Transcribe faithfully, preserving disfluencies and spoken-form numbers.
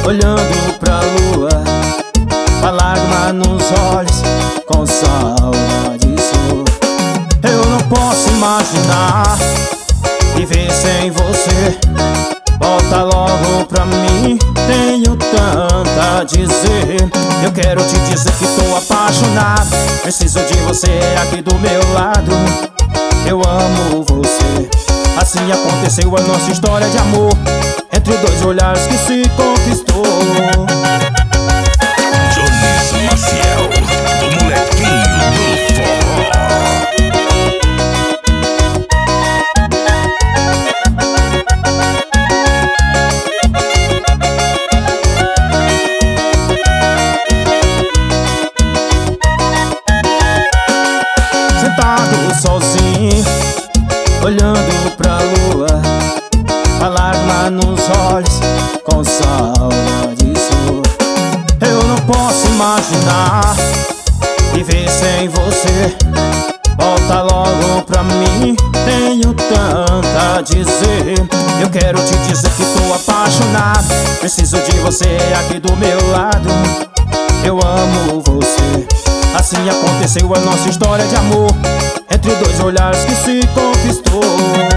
olhando pra lua, com a lágrima nos olhos, com saudade sua. Eu não posso imaginar viver sem você. Volta logo pra mim, tenho tanto a dizer. Eu quero te dizer que tô apaixonado, preciso de você aqui do meu lado. Eu amo você. Assim aconteceu a nossa história de amor, entre dois olhares que se conquistou. Jones Maciel, o molequinho do forró. Sentado sozinho, olhando pra lua, com a lágrima nos olhos, com saudade sua. Eu não posso imaginar viver sem você. Volta logo pra mim, tenho tanto a dizer. Eu quero te dizer que tô apaixonado, preciso de você aqui do meu lado. Eu amo você. Assim aconteceu a nossa história de amor, entre dois olhares que se conquistou.